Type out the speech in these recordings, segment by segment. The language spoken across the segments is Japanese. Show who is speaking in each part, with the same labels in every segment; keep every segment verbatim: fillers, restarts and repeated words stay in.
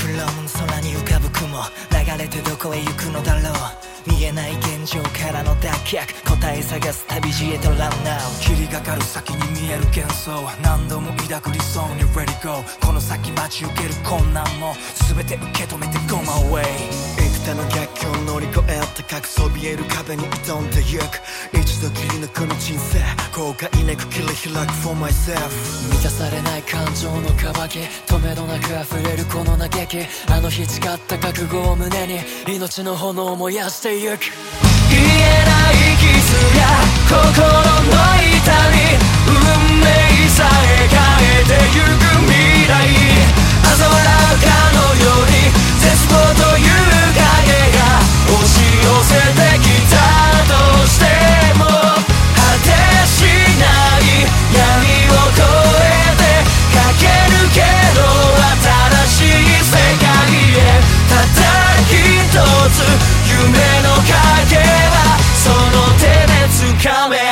Speaker 1: フロム空に浮かぶ雲、流れてどこへ行くのだろう。見えない現状からの脱却、答え探す旅路へとランナウ。
Speaker 2: 霧がかる先に見える幻想、何度も抱く理想に Ready go。 この先待ち受ける困難も全て受け止めて Go my way。
Speaker 3: 幾多の逆境を乗り越え高くそびえる壁に挑んでゆく。一度きりのこの人生、後悔なく切り開く For myself。
Speaker 4: 満たされない感情の渇き、止めどなく溢れるこの嘆き、あの日誓った覚悟を胸に命の炎を燃やしてゆく。
Speaker 5: 言えない傷や心の痛み、運命さえ変えてゆく未来、嘲笑うかのように絶望という影が押し寄せてきたとしても、果てしない闇を越えて駆け抜けろ新しい世界へ。ただ一つ夢の影はその手で掴め。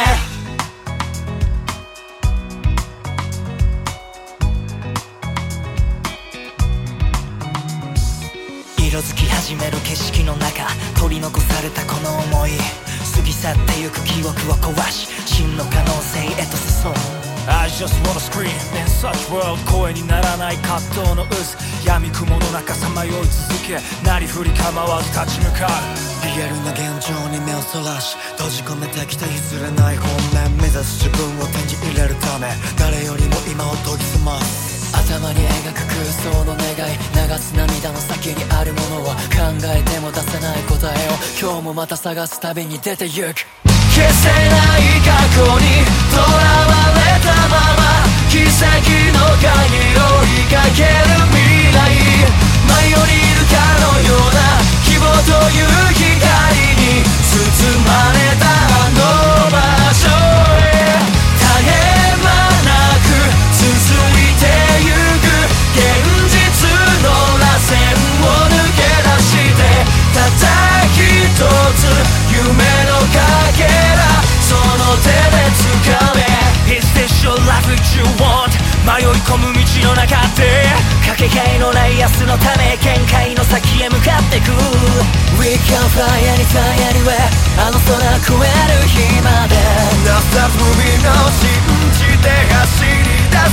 Speaker 1: 色づき始める景色の中、取り残されたこの想い、過ぎ去ってゆく記憶を壊し真の可能性へと進む。
Speaker 2: I just wanna scream in such world。 声にならない葛藤の渦、闇雲の中さまよい続け、なりふり構わず立ち向かう。
Speaker 3: リアルな現状に目をそらし閉じ込めてきた譲れない本面、目指す自分を手に入れるため誰よりも今を研ぎ澄ます。
Speaker 4: 頭に描く空想の願い、流す涙の先にあるものは考えても出せない答えを今日もまた探す旅に出てゆく。
Speaker 5: 消せない過去にとらわれたまま、奇跡の鍵を追いかける未来、舞い降りるかのような希望という光に包まれたあの場所へ、絶え間なく続いてゆく現実の螺旋を抜け出して、ただ一つ夢のかけらその手で掴め。
Speaker 2: Is this your life which you want？ 迷い込む道の中で
Speaker 1: かけがえのない明日のため限界の先へ向かってく。
Speaker 4: We can fly anytime anywhere。 あの空越える日まで
Speaker 5: Now stop moving on。 信じて走り出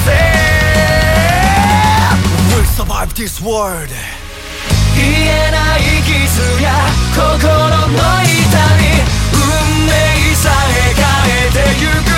Speaker 5: せ。
Speaker 3: We'll survive this world。
Speaker 5: 言えない傷や心の痛み、運命さえ変えてゆく